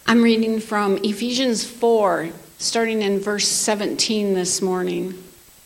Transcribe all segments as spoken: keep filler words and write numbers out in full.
I'm reading from Ephesians four, starting in verse seventeen this morning.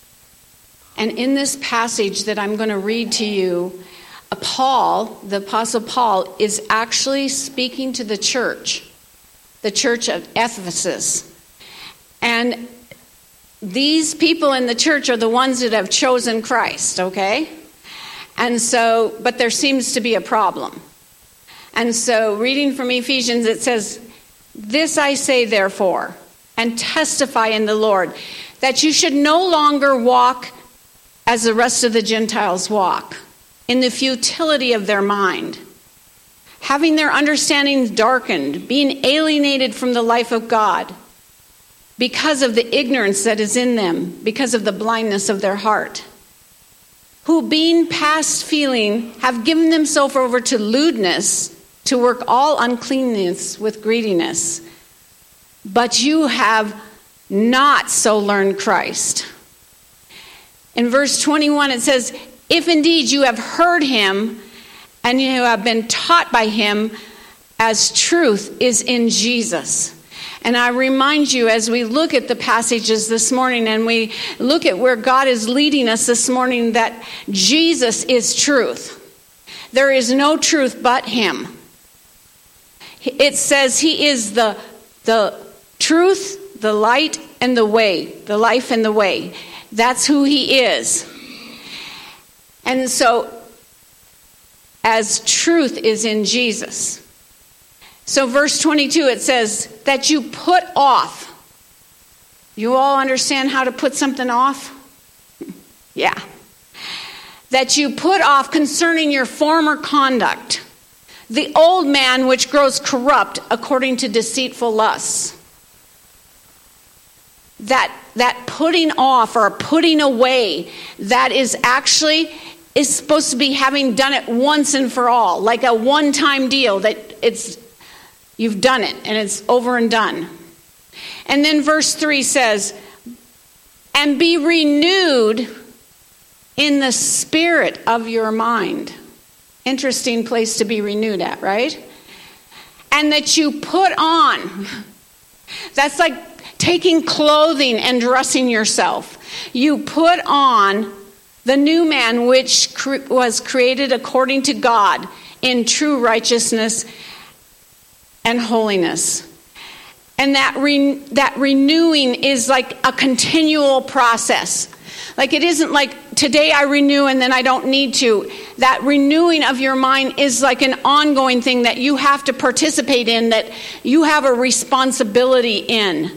And in this passage that I'm going to read to you, Paul, the Apostle Paul, is actually speaking to the church, the church of Ephesus. And these people in the church are the ones that have chosen Christ, okay? And so, but there seems to be a problem. And so, reading from Ephesians, it says, "This I say, therefore, and testify in the Lord, that you should no longer walk as the rest of the Gentiles walk, in the futility of their mind, having their understandings darkened, being alienated from the life of God, because of the ignorance that is in them, because of the blindness of their heart, who being past feeling have given themselves over to lewdness, to work all uncleanness with greediness. But you have not so learned Christ." In verse twenty-one it says, "If indeed you have heard him, and you have been taught by him, as truth is in Jesus." And I remind you, as we look at the passages this morning, and we look at where God is leading us this morning, that Jesus is truth. There is no truth but him. It says he is the, the truth, the light, and the way, the life and the way. That's who he is. And so, as truth is in Jesus. So verse twenty-two, it says that you put off. You all understand how to put something off? Yeah. That you put off concerning your former conduct, the old man which grows corrupt according to deceitful lusts. That that putting off or putting away, that is actually is supposed to be having done it once and for all, like a one-time deal, that it's you've done it and it's over and done. And then verse three says, "And be renewed in the spirit of your mind." Interesting place to be renewed at, right? "And that you put on." That's like taking clothing and dressing yourself. You put on the new man, which cre- was created according to God in true righteousness and holiness. And that re- that renewing is like a continual process. Like it isn't like today I renew and then I don't need to. That renewing of your mind is like an ongoing thing that you have to participate in, that you have a responsibility in.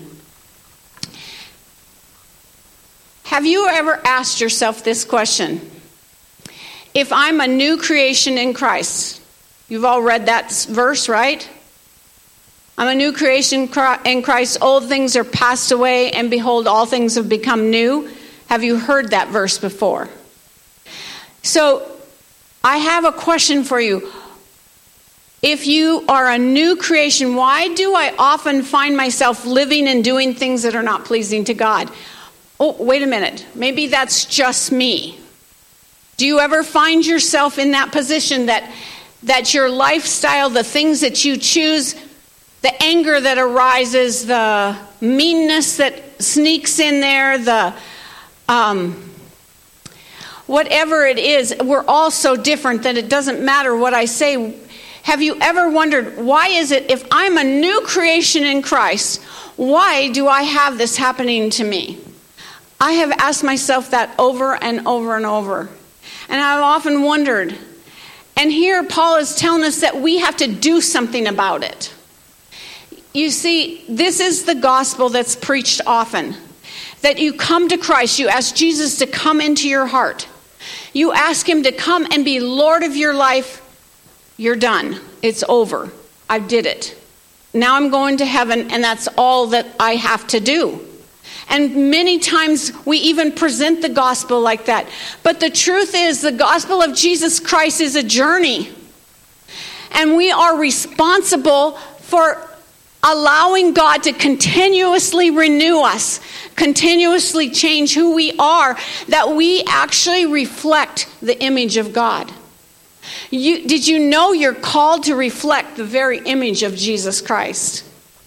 Have you ever asked yourself this question? If I'm a new creation in Christ, you've all read that verse, right? I'm a new creation in Christ. Old things are passed away, and behold, all things have become new. Have you heard that verse before? So, I have a question for you. If you are a new creation, why do I often find myself living and doing things that are not pleasing to God? Oh, wait a minute. Maybe that's just me. Do you ever find yourself in that position that that your lifestyle, the things that you choose, the anger that arises, the meanness that sneaks in there, the um, whatever it is, we're all so different that it doesn't matter what I say. Have you ever wondered, why is it if I'm a new creation in Christ, why do I have this happening to me? I have asked myself that over and over and over. And I've often wondered. And here Paul is telling us that we have to do something about it. You see, this is the gospel that's preached often. That you come to Christ, you ask Jesus to come into your heart. You ask him to come and be Lord of your life. You're done. It's over. I did it. Now I'm going to heaven, and that's all that I have to do. And many times we even present the gospel like that. But the truth is, the gospel of Jesus Christ is a journey. And we are responsible for allowing God to continuously renew us, continuously change who we are, that we actually reflect the image of God. You, did you know you're called to reflect the very image of Jesus Christ?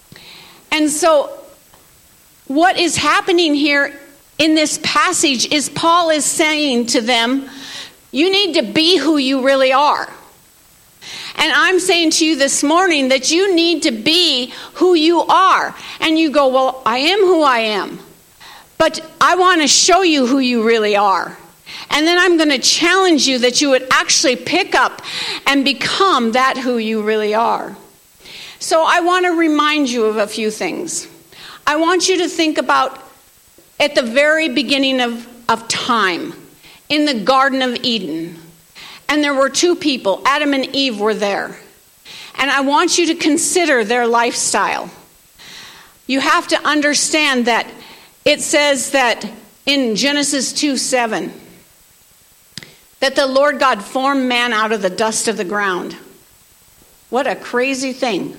And so what is happening here in this passage is Paul is saying to them, you need to be who you really are. And I'm saying to you this morning that you need to be who you are. And you go, well, I am who I am. But I want to show you who you really are. And then I'm going to challenge you that you would actually pick up and become that who you really are. So I want to remind you of a few things. I want you to think about at the very beginning of, of time, in the Garden of Eden. And there were two people, Adam and Eve were there. And I want you to consider their lifestyle. You have to understand that it says that in Genesis two seven, that the Lord God formed man out of the dust of the ground. What a crazy thing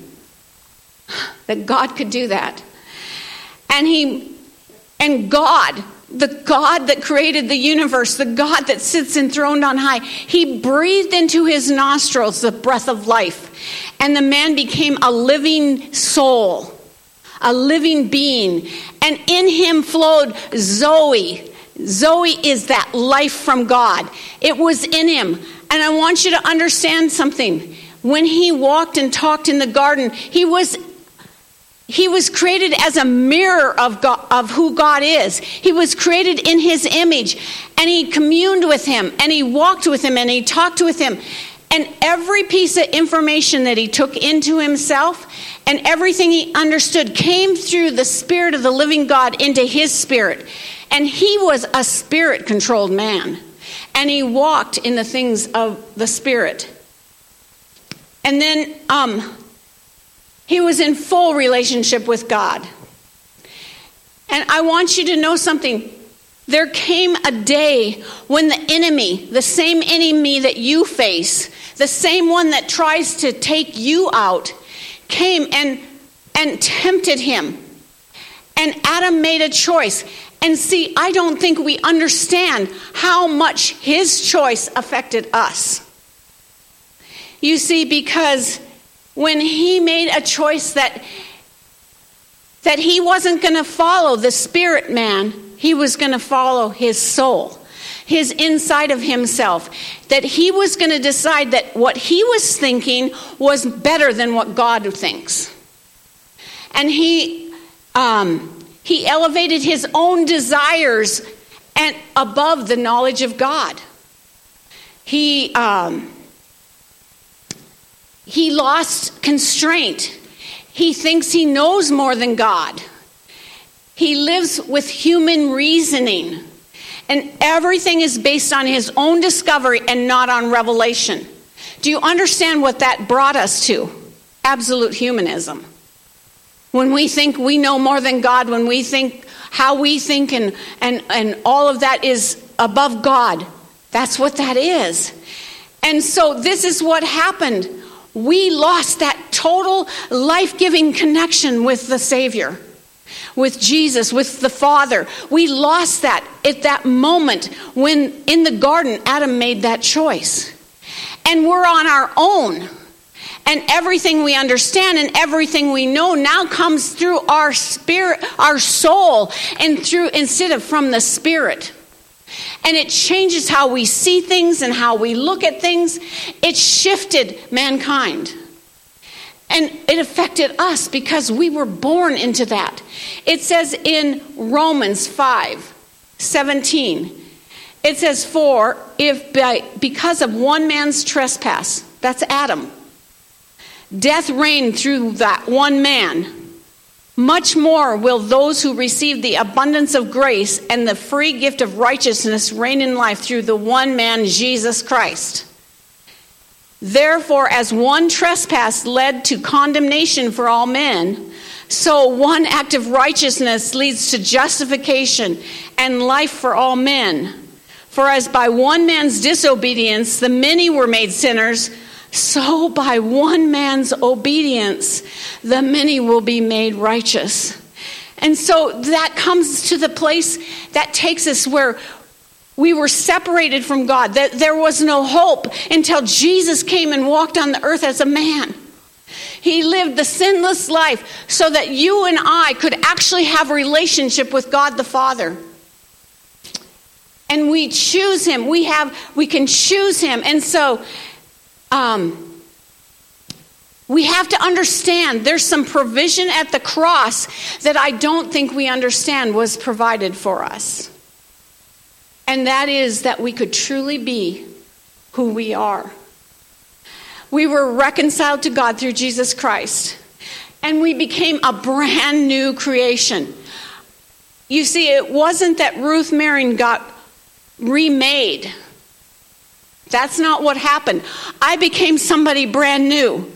that God could do that. And he, and God, the God that created the universe, the God that sits enthroned on high, he breathed into his nostrils the breath of life. And the man became a living soul, a living being. And in him flowed Zoe. Zoe is that life from God. It was in him. And I want you to understand something. When he walked and talked in the garden, he was He was created as a mirror of God, of who God is. He was created in his image, and he communed with him, and he walked with him, and he talked with him. And every piece of information that he took into himself and everything he understood came through the Spirit of the living God into his spirit. And he was a spirit-controlled man, and he walked in the things of the Spirit. And then um, he was in full relationship with God. And I want you to know something. There came a day when the enemy, the same enemy that you face, the same one that tries to take you out, came and, and tempted him. And Adam made a choice. And see, I don't think we understand how much his choice affected us. You see, because when he made a choice that, that he wasn't going to follow the spirit man, he was going to follow his soul, his inside of himself. That he was going to decide that what he was thinking was better than what God thinks. And he um, he elevated his own desires and above the knowledge of God. He um, he lost constraint. He thinks he knows more than God. He lives with human reasoning. And everything is based on his own discovery and not on revelation. Do you understand what that brought us to? Absolute humanism. When we think we know more than God, when we think how we think and, and, and all of that is above God, that's what that is. And so this is what happened. We lost that total life-giving connection with the Savior, with Jesus, with the Father. We lost that at that moment when in the garden Adam made that choice. And we're on our own. And everything we understand and everything we know now comes through our spirit, our soul, and through instead of from the Spirit. And it changes how we see things and how we look at things. It shifted mankind. And it affected us because we were born into that. It says in Romans five seventeen, it says, for if by, because of one man's trespass, that's Adam, death reigned through that one man, much more will those who receive the abundance of grace and the free gift of righteousness reign in life through the one man, Jesus Christ. Therefore, as one trespass led to condemnation for all men, so one act of righteousness leads to justification and life for all men. For as by one man's disobedience the many were made sinners, so by one man's obedience the many will be made righteous. And so that comes to the place that takes us where we were separated from God, that there was no hope until Jesus came and walked on the earth as a man. He lived the sinless life so that you and I could actually have a relationship with God the Father. And we choose him. We have, we can choose him. And so, um, we have to understand there's some provision at the cross that I don't think we understand was provided for us. And that is that we could truly be who we are. We were reconciled to God through Jesus Christ. And we became a brand new creation. You see, it wasn't that Ruth Marion got remade. That's not what happened. I became somebody brand new.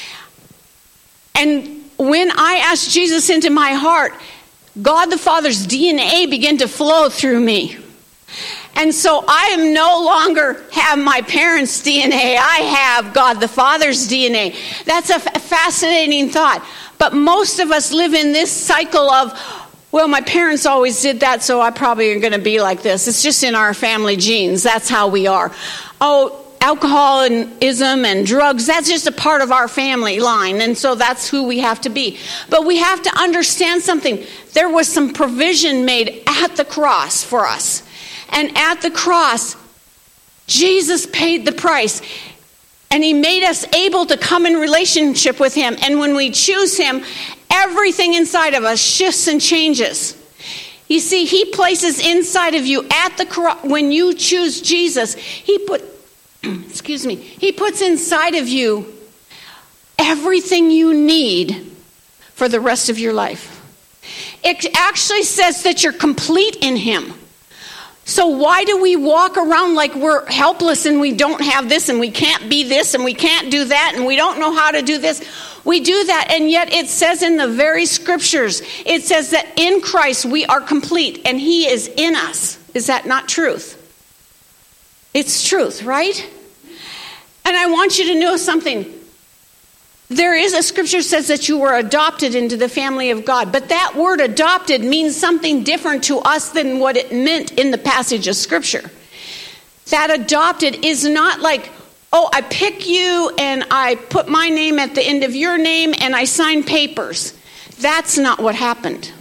And when I asked Jesus into my heart, God the Father's D N A began to flow through me. And so I am no longer have my parents' D N A. I have God the Father's D N A. That's a f- fascinating thought. But most of us live in this cycle of, well, my parents always did that, so I probably are going to be like this. It's just in our family genes. That's how we are. Oh, alcoholism and drugs, that's just a part of our family line, and so that's who we have to be. But we have to understand something. There was some provision made at the cross for us. And at the cross, Jesus paid the price. And he made us able to come in relationship with him. And when we choose him, everything inside of us shifts and changes. You see, he places inside of you at the cross, when you choose Jesus, he put, excuse me, he puts inside of you everything you need for the rest of your life. It actually says that you're complete in him. So why do we walk around like we're helpless and we don't have this and we can't be this and we can't do that and we don't know how to do this? We do that, and yet it says in the very scriptures, it says that in Christ we are complete and he is in us. Is that not truth? It's truth, right? And I want you to know something. There is a scripture that says that you were adopted into the family of God. But that word adopted means something different to us than what it meant in the passage of scripture. That adopted is not like, oh, I pick you and I put my name at the end of your name and I sign papers. That's not what happened.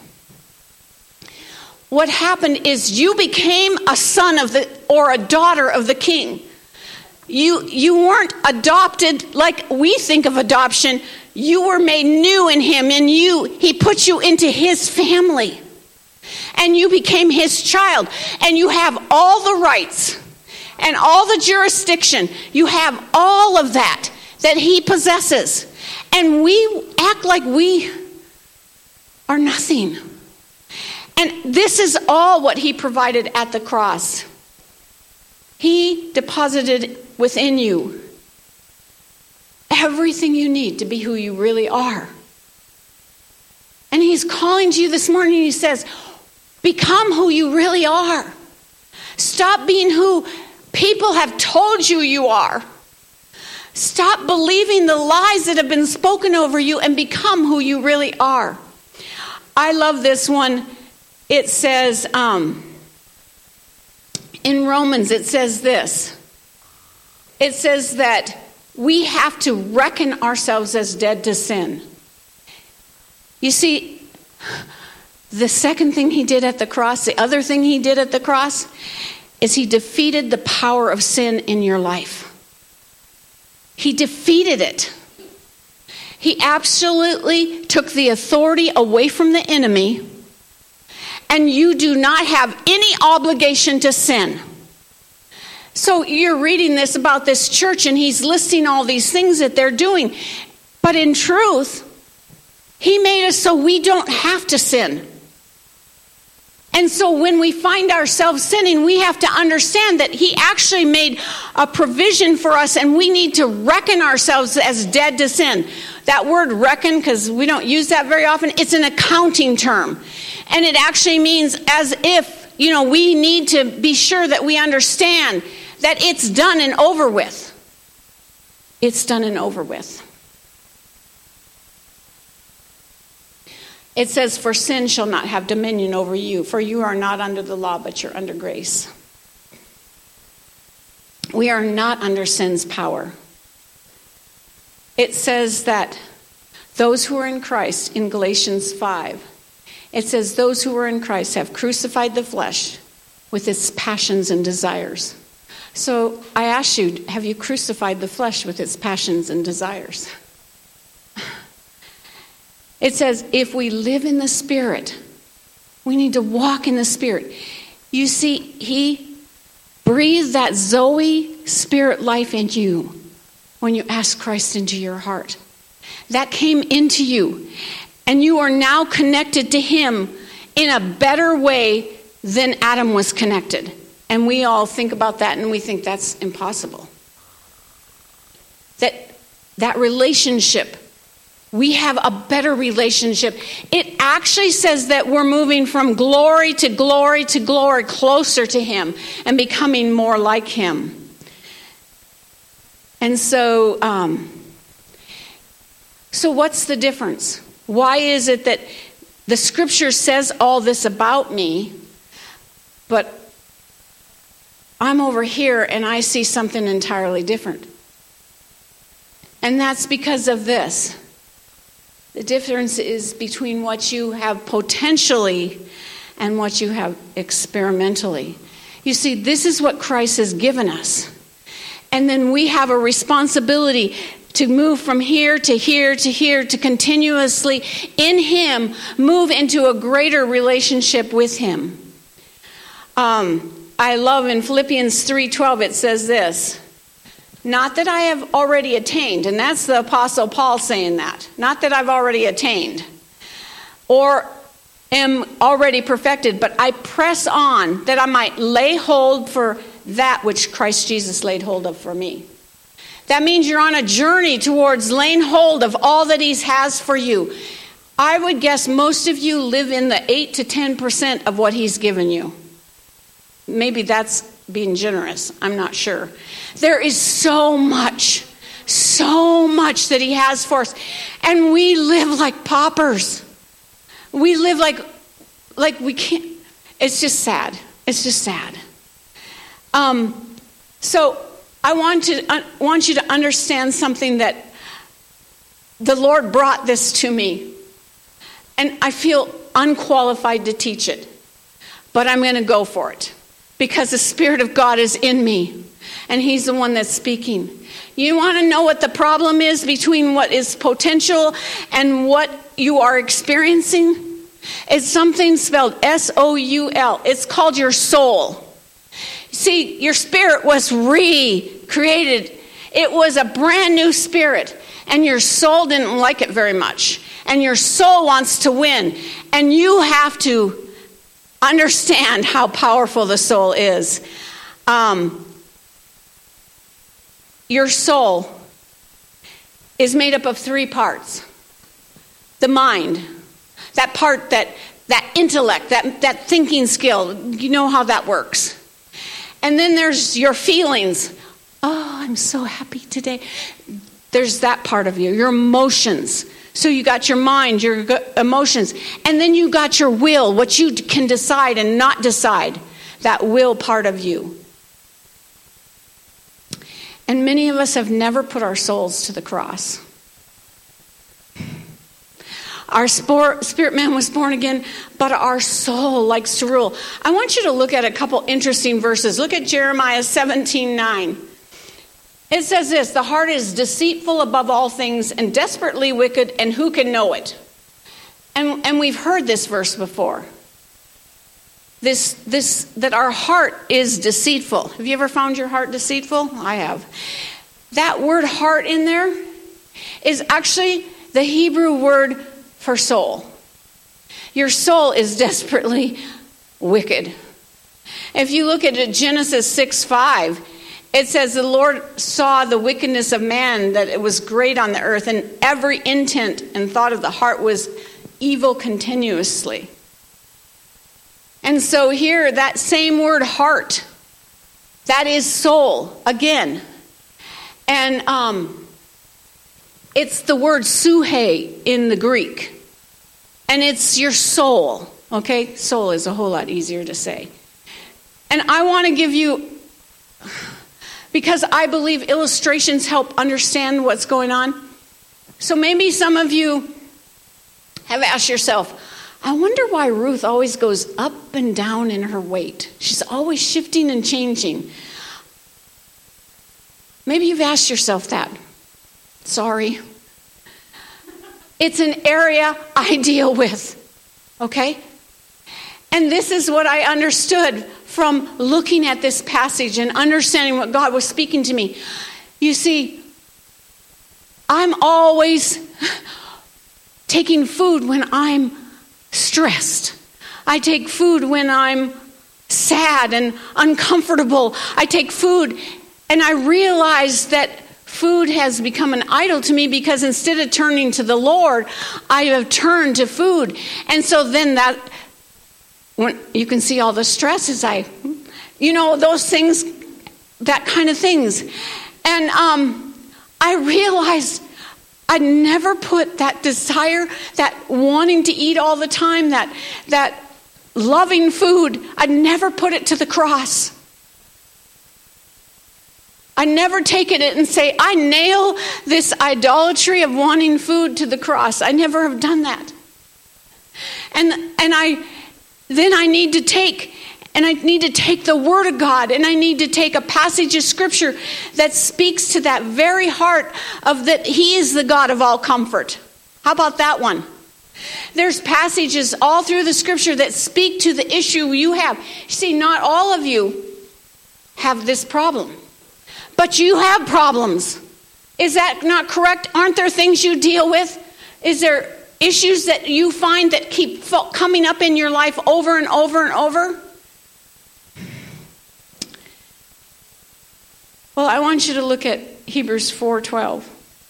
What happened is you became a son of the, or a daughter of the king. You you weren't adopted like we think of adoption. You were made new in him, and you he put you into his family. And you became his child. And you have all the rights and all the jurisdiction. You have all of that that he possesses. And we act like we are nothing. And this is all what he provided at the cross. He deposited within you everything you need to be who you really are. And he's calling to you this morning. He says, become who you really are. Stop being who people have told you you are. Stop believing the lies that have been spoken over you and become who you really are. I love this one. It says, um, in Romans, it says this. It says that we have to reckon ourselves as dead to sin. You see, the second thing he did at the cross, the other thing he did at the cross, is he defeated the power of sin in your life. He defeated it. He absolutely took the authority away from the enemy, and you do not have any obligation to sin. So you're reading this about this church, and he's listing all these things that they're doing. But in truth, he made us so we don't have to sin. And so when we find ourselves sinning, we have to understand that he actually made a provision for us, and we need to reckon ourselves as dead to sin. That word reckon, because we don't use that very often, it's an accounting term. And it actually means as if, you know, we need to be sure that we understand that it's done and over with. It's done and over with. It says, for sin shall not have dominion over you, for you are not under the law, but you're under grace. We are not under sin's power. It says that Those who are in Christ, in Galatians five, it says, those who are in Christ have crucified the flesh with its passions and desires. So I ask you, have you crucified the flesh with its passions and desires? It says, if we live in the Spirit, we need to walk in the Spirit. You see, he breathed that Zoe Spirit life into you when you asked Christ into your heart. That came into you. And you are now connected to him in a better way than Adam was connected. And we all think about that and we think that's impossible. That, that relationship, we have a better relationship. It actually says that we're moving from glory to glory to glory, closer to him and becoming more like him. And so, um, so what's the difference? Why is it that the scripture says all this about me, but I'm over here and I see something entirely different? And that's because of this. The difference is between what you have potentially and what you have experimentally. You see, this is what Christ has given us. And then we have a responsibility to move from here to here to here, to continuously in him move into a greater relationship with him. Um, I love in Philippians three twelve, it says this, not that I have already attained, and that's the Apostle Paul saying that, not that I've already attained or am already perfected, but I press on that I might lay hold for that which Christ Jesus laid hold of for me. That means you're on a journey towards laying hold of all that he has for you. I would guess most of you live in the eight to ten percent of what he's given you. Maybe that's being generous. I'm not sure. There is so much, so much that he has for us. And we live like paupers. We live like, like we can't. It's just sad. It's just sad. Um, so I want to I want you to understand something, that the Lord brought this to me. And I feel unqualified to teach it. But I'm going to go for it. Because the Spirit of God is in me. And he's the one that's speaking. You want to know what the problem is between what is potential and what you are experiencing? It's something spelled S O U L. It's called your soul. See, your spirit was recreated. It was a brand new spirit. And your soul didn't like it very much. And your soul wants to win. And you have to understand how powerful the soul is. Um, your soul is made up of three parts. The mind, that part, that that intellect, that, that thinking skill. You know how that works. And then there's your feelings. Oh, I'm so happy today. There's that part of you, your emotions. So you got your mind, your emotions, and then you got your will, what you can decide and not decide, that will part of you. And many of us have never put our souls to the cross. Our spirit man was born again, but our soul likes to rule. I want you to look at a couple interesting verses. Look at Jeremiah seventeen nine. It says this, the heart is deceitful above all things and desperately wicked, and who can know it? And, and we've heard this verse before. This, this, that our heart is deceitful. Have you ever found your heart deceitful? I have. That word heart in there is actually the Hebrew word for soul. Your soul is desperately wicked. If you look at Genesis six five, it says the Lord saw the wickedness of man, that it was great on the earth, and every intent and thought of the heart was evil continuously. And so here, that same word heart, that is soul again. And um, it's the word suhe in the Greek. And it's your soul. Okay? Soul is a whole lot easier to say. And I want to give you, because I believe illustrations help understand what's going on. So maybe some of you have asked yourself, I wonder why Ruth always goes up and down in her weight. She's always shifting and changing. Maybe you've asked yourself that. Sorry. It's an area I deal with, okay? And this is what I understood from looking at this passage and understanding what God was speaking to me. You see, I'm always taking food when I'm stressed. I take food when I'm sad and uncomfortable. I take food, and I realize that food has become an idol to me because instead of turning to the Lord, I have turned to food. And so then that, when you can see all the stresses, I, you know, those things, that kind of things. And um, I realized I never put that desire, that wanting to eat all the time, that that loving food, I never put it to the cross. I never take it and say, I nail this idolatry of wanting food to the cross. I never have done that. And and I then I need to take and I need to take the Word of God, and I need to take a passage of Scripture that speaks to that very heart of that He is the God of all comfort. How about that one? There's passages all through the Scripture that speak to the issue you have. See, not all of you have this problem, but you have problems. Is that not correct? Aren't there things you deal with? Is there issues that you find that keep coming up in your life over and over and over? Well, I want you to look at Hebrews four twelve.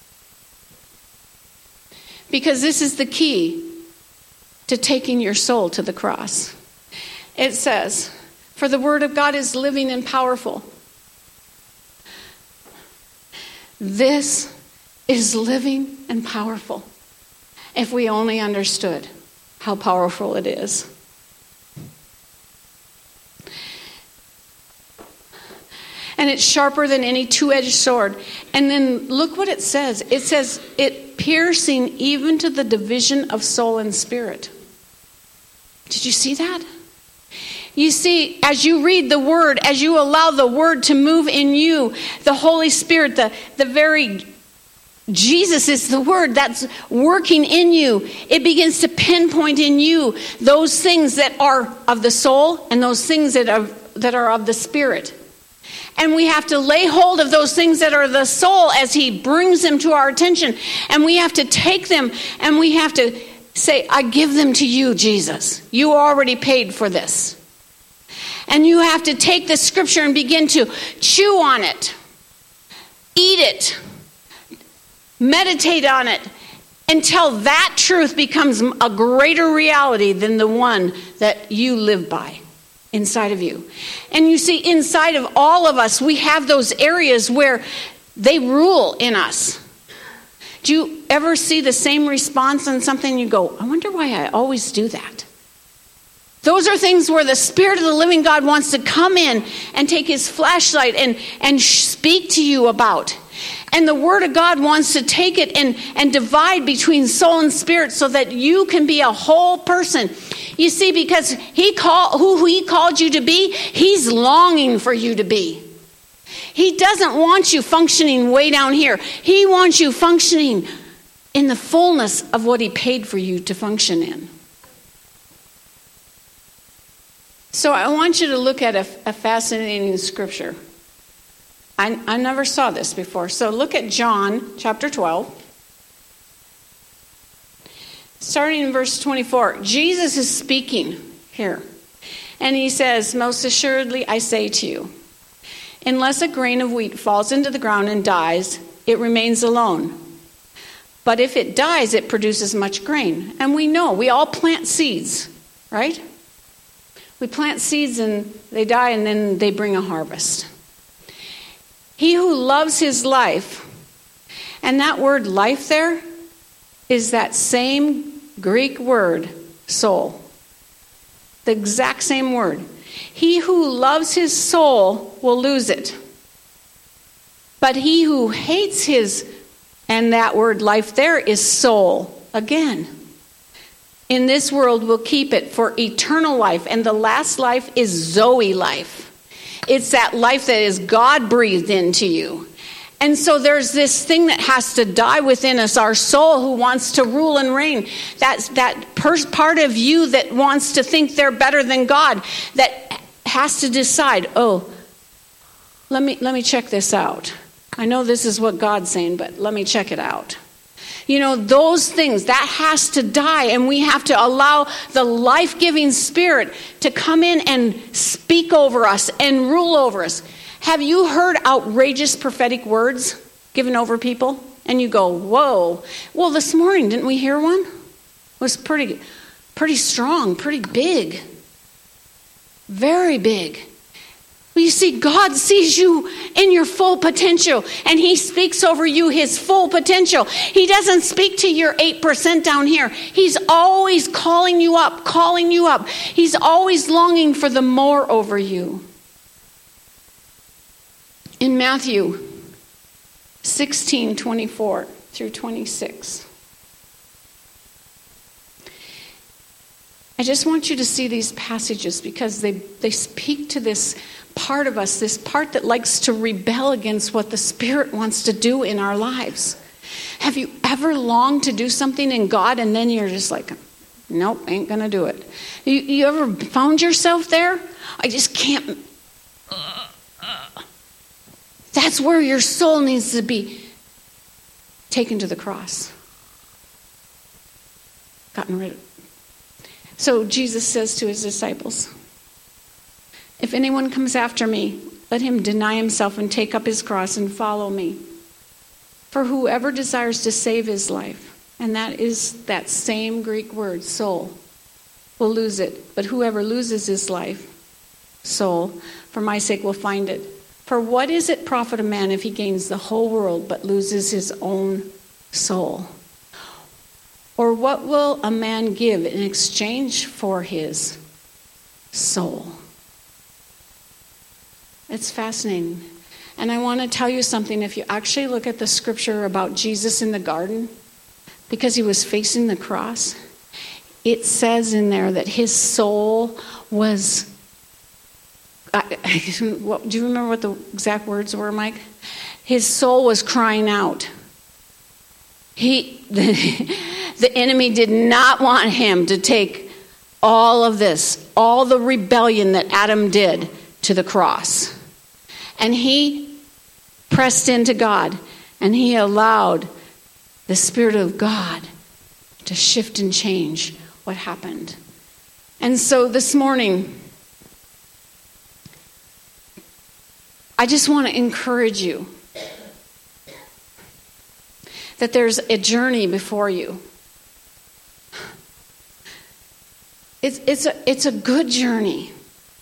Because this is the key to taking your soul to the cross. It says, for the Word of God is living and powerful. This is living and powerful. If we only understood how powerful it is. And it's sharper than any two-edged sword. And then look what it says. It says, it piercing even to the division of soul and spirit. Did you see that? You see, as you read the Word, as you allow the Word to move in you, the Holy Spirit, the, the very Jesus is the Word that's working in you. It begins to pinpoint in you those things that are of the soul and those things that are, that are of the Spirit. And we have to lay hold of those things that are the soul as He brings them to our attention. And we have to take them and we have to say, I give them to you, Jesus. You already paid for this. And you have to take the Scripture and begin to chew on it. Eat it. Meditate on it. Until that truth becomes a greater reality than the one that you live by. Inside of you. And you see, inside of all of us, we have those areas where they rule in us. Do you ever see the same response on something and you go, I wonder why I always do that? Those are things where the Spirit of the living God wants to come in and take His flashlight and, and speak to you about. And the Word of God wants to take it and, and divide between soul and spirit so that you can be a whole person. You see, because he call, who He called you to be, He's longing for you to be. He doesn't want you functioning way down here. He wants you functioning in the fullness of what He paid for you to function in. So I want you to look at a, a fascinating scripture. I, I never saw this before. So look at John chapter twelve. Starting in verse twenty-four. Jesus is speaking here. And He says, most assuredly I say to you, unless a grain of wheat falls into the ground and dies, it remains alone. But if it dies, it produces much grain. And we know, we all plant seeds, right? We plant seeds and they die and then they bring a harvest. He who loves his life, and that word life there is that same Greek word, soul. The exact same word. He who loves his soul will lose it. But he who hates his And that word life there is soul. Again, in this world we'll keep it for eternal life. And the last life is Zoe life. It's that life that is God breathed into you. And so there's this thing that has to die within us, our soul who wants to rule and reign. That's that per- part of you that wants to think they're better than God, that has to decide, oh, let me let me check this out. I know this is what God's saying, but let me check it out. You know, those things, that has to die, and we have to allow the life-giving Spirit to come in and speak over us and rule over us. Have you heard outrageous prophetic words given over people? And you go, whoa. Well, this morning, didn't we hear one? It was pretty, pretty strong, pretty big. Very big. Well, you see, God sees you in your full potential, and He speaks over you His full potential. He doesn't speak to your eight percent down here. He's always calling you up, calling you up. He's always longing for the more over you. In Matthew sixteen, twenty-four through twenty-six. I just want you to see these passages because they, they speak to this part of us, this part that likes to rebel against what the Spirit wants to do in our lives. Have you ever longed to do something in God and then you're just like, nope, ain't going to do it? You, you ever found yourself there? I just can't. Uh, uh. That's where your soul needs to be taken to the cross. Gotten rid of. So Jesus says to His disciples, if anyone comes after me, let him deny himself and take up his cross and follow me. For whoever desires to save his life, and that is that same Greek word, soul, will lose it. But whoever loses his life, soul, for my sake will find it. For what is it profit a man if he gains the whole world but loses his own soul? Or what will a man give in exchange for his soul? It's fascinating. And I want to tell you something. If you actually look at the scripture about Jesus in the garden, because He was facing the cross, it says in there that His soul was... I, what, do you remember what the exact words were, Mike? His soul was crying out. He, the, the enemy did not want Him to take all of this, all the rebellion that Adam did to the cross. And He pressed into God, and He allowed the Spirit of God to shift and change what happened. And so this morning, I just want to encourage you that there's a journey before you. It's, it's, a, it's a good journey.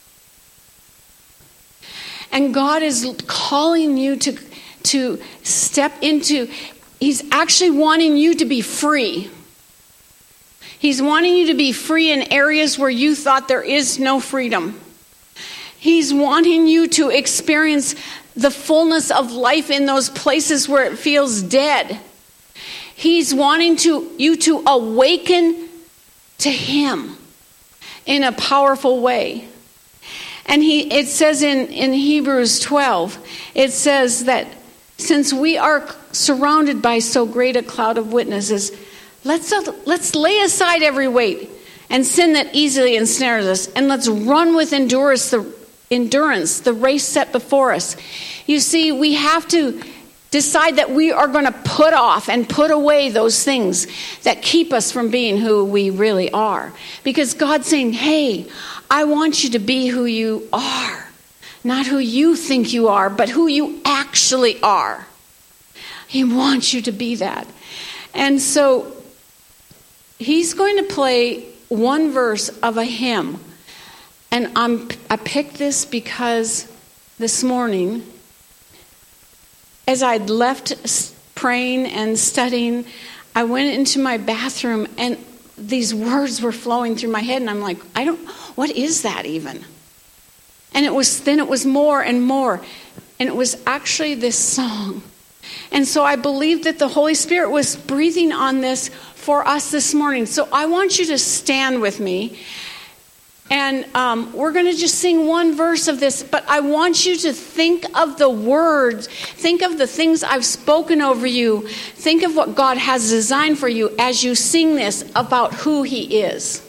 And God is calling you to, to step into, He's actually wanting you to be free. He's wanting you to be free in areas where you thought there is no freedom. He's wanting you to experience the fullness of life in those places where it feels dead. He's wanting to you to awaken to Him in a powerful way. And he it says in, in Hebrews twelve, it says that since we are surrounded by so great a cloud of witnesses, let's, let's lay aside every weight and sin that easily ensnares us, and let's run with endurance the, endurance the race set before us. You see, we have to decide that we are going to put off and put away those things that keep us from being who we really are. Because God's saying, hey, I want you to be who you are. Not who you think you are, but who you actually are. He wants you to be that. And so He's going to play one verse of a hymn. And I'm, I picked this because this morning, as I'd left praying and studying, I went into my bathroom and these words were flowing through my head, and I'm like, I don't, what is that even? And it was, then it was more and more. And it was actually this song And so I believe that the Holy Spirit was breathing on this for us this morning. So I want you to stand with me. And um, we're going to just sing one verse of this, but I want you to think of the words, think of the things I've spoken over you, think of what God has designed for you as you sing this about who he is.